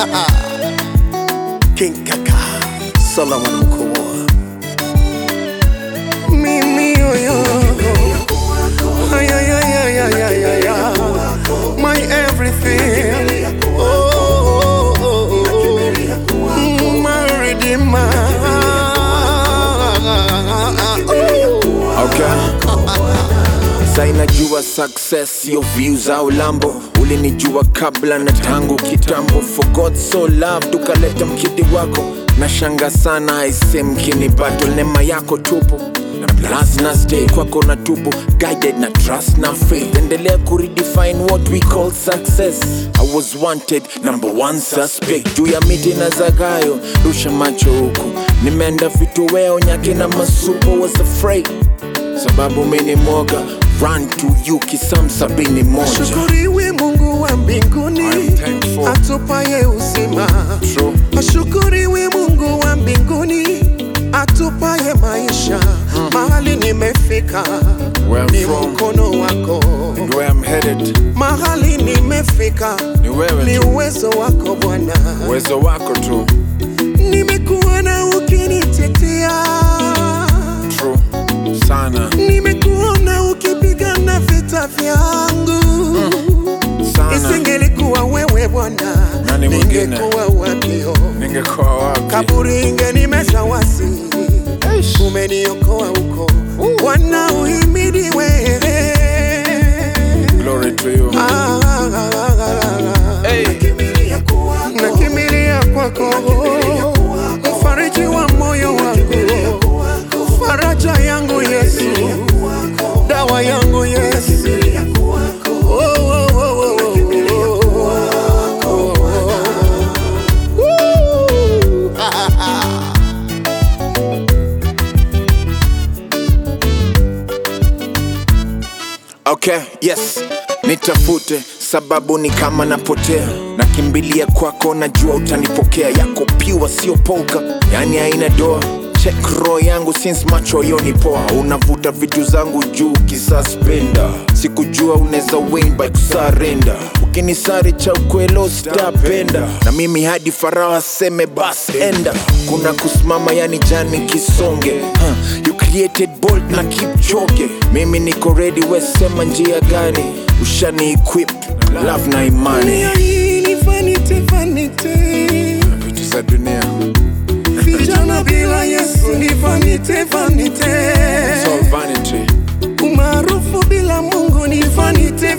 King Kaka Solomon Mkoa. Mimi yoyo my everything. My redeemer. Sainajua success, your views au lambo. Ulinijua kabla na tangu kitambo. For God so loved, ukaleta mkidi wako. Nashanga sana aise mkini battle. Neema yako tupo na plus na stay kwako na tupo. Guided na trust na faith. Endelea kuredefine what we call success. I was wanted, number one suspect. Juu ya miti na zagayo, rusha macho huku. Nimeenda vitu weo nyake na masupo. Was afraid sababu mini moga. Run to you kisam 71. Ashukuriwe Mungu wa mbinguni atupaye uzima. Ashukuriwe Mungu wa mbinguni atupaye maisha. Mahali nimefika ni mkono wako. And where I'm headed, mahali nimefika ni uwezo wako Bwana. Uwezo wako tu. Nimekuona ukinitetea. True sana. Nimekuona ukipigana vita vyangu. Sana. Isingelikuwa wewe Bwana, ningekuwa wapi? Ningekuwa wapi? Kaburi ingenimeza wasi. Umeniokoa huko. Bwana uhimidi wewe. Glory to you. Nakimilia kwako. Mfariji wa moyo wangu. Faraja yangu Yesu. Dawa yangu Yesu. Okay, yes. Nitafute sababu ni kama napotea. Nakimbilia kwako najua utanipokea. Yako pure sio polka, yani haina doa. Check roho yangu since macho yoni poa. Unavuta vitu zangu juu kisuspenda. Sikujua unaweza win by kusarenda. Ukinisari cha ukwelo sitapenda. Na mimi hadi Farao aseme bas enda. Kuna kusimama yani jani kisonge. You created bold na keep choke. Mimi niko ready, we sema njia gani. Ushani equip love na imani. Vanite vitu za dunia. Vijana bila Yesu ni vanite. It's all vanity. Umaarufu bila Mungu ni vanite.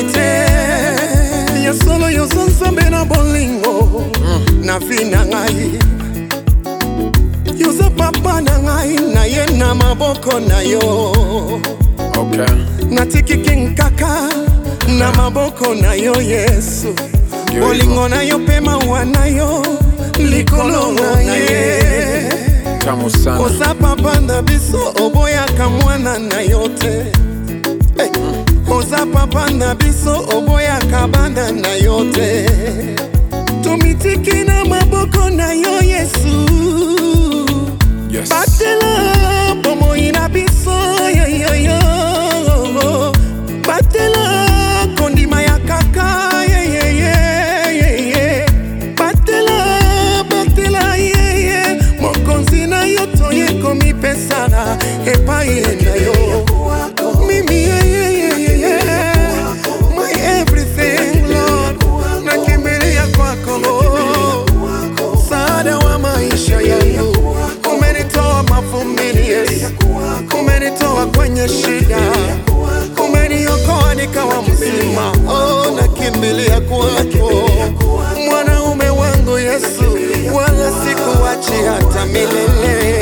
Ya solo yozonsambe na bolingo na vina ngai. Yuza papa na ngai na ye na maboko na yo. Okay. Natiki King Kaka na maboko na yo Yesu. Bolingo na yo pema wanayo. Likolo na ye. Tamu sana. Oza papa na biso oboya kamwana na yote. Oza papa na biso oboya kabanda na yote. Tumitiki na maboko na yo Yesu. Yes. Batela pomo ina biso yo. Batela kondima ya kaka Batela mokonzi na yo toye komi pesana epai na yo. Mimi my everything Lord. Nakimbilia kwako msaada wa maisha yangu. Umenitoa mavumbini Yesu. Umenitoa kwenye shida. Umeniokoa nikawa mzima. Nakimbilia kwako mwanaume wangu Yesu. Wala sikuachi hata milele.